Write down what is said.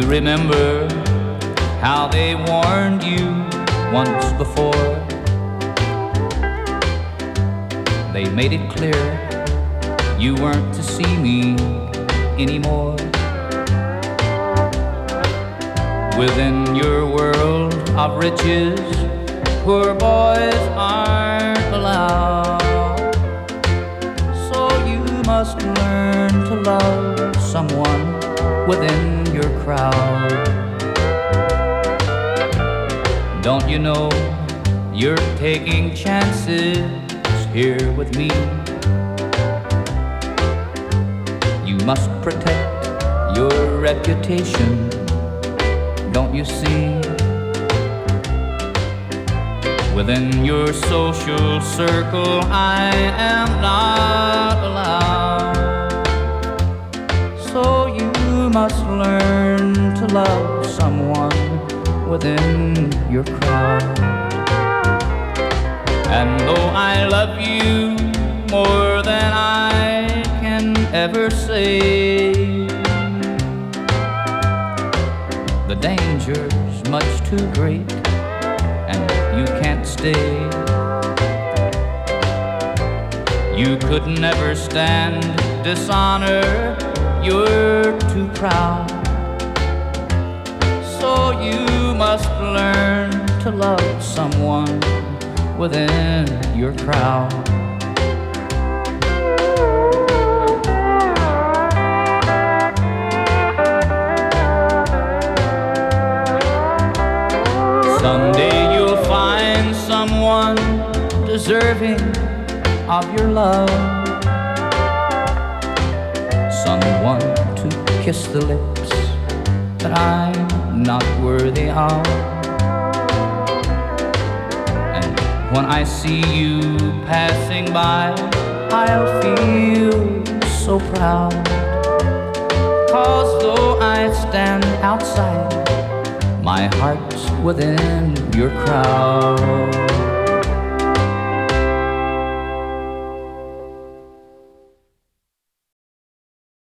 remember how they warned you once before? They made it clear you weren't to see me anymore. Within your world of riches, poor boys aren't allowed. So you must learn to love someone within your crowd. Don't you know you're taking chances here with me? You must protect your reputation, don't you see? Within your social circle I am not allowed. So you must learn to love someone within your crowd. And though I love you more than I can ever say, the danger's much too great and you can't stay. You could never stand dishonor, you're too proud. So you must learn to love someone within your crowd. Someday you'll find someone deserving of your love, someone to kiss the lips that I'm not worthy of. And when I see you passing by, I'll feel so proud. 'Cause though I stand outside, my heart's within your crowd.